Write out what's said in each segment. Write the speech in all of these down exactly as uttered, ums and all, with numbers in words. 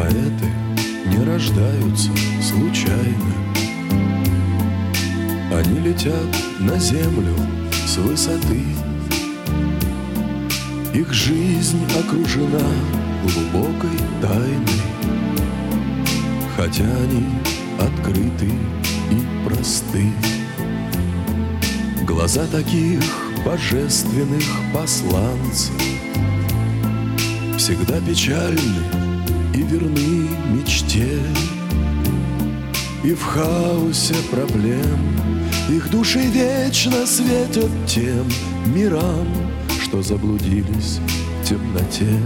Поэты не рождаются случайно. Они летят на землю с высоты. Их жизнь окружена глубокой тайной, хотя они открыты и просты. Глаза таких божественных посланцев всегда печальны и верны мечте. И в хаосе проблем их души вечно светят тем мирам, что заблудились в темноте.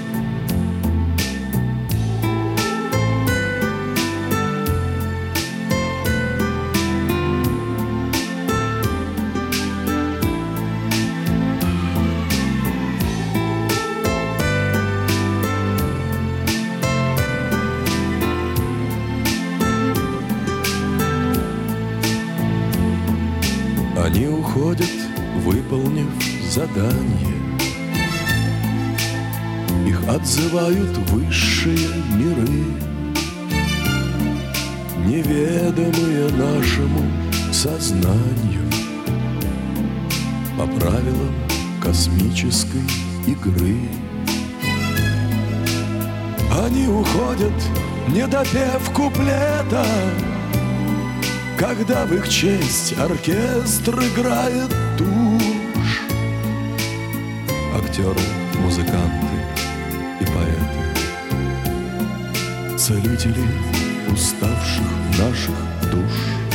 Они уходят, выполнив задание. Их отзывают высшие миры, неведомые нашему сознанию, по правилам космической игры. Они уходят, не допев куплета, когда в их честь оркестр играет тушь. Актеры, музыканты и поэты, целители уставших наших душ.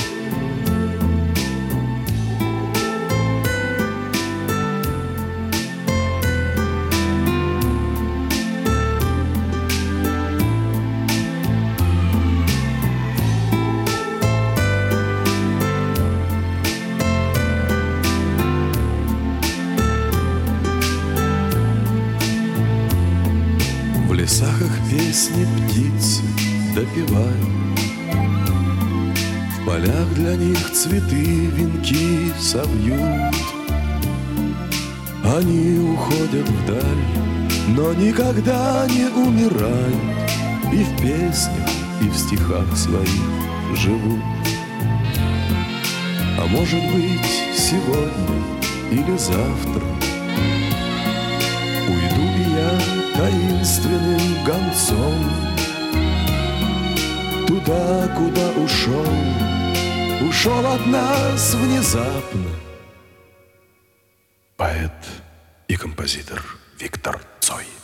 В лесах их песни птицы допевают, в полях для них цветы венки совьют. Они уходят вдаль, но никогда не умирают, и в песнях, и в стихах своих живут. А может быть, сегодня или завтра уйду и я таинственным гонцом туда, куда ушел, ушел от нас внезапно поэт и композитор Виктор Цой.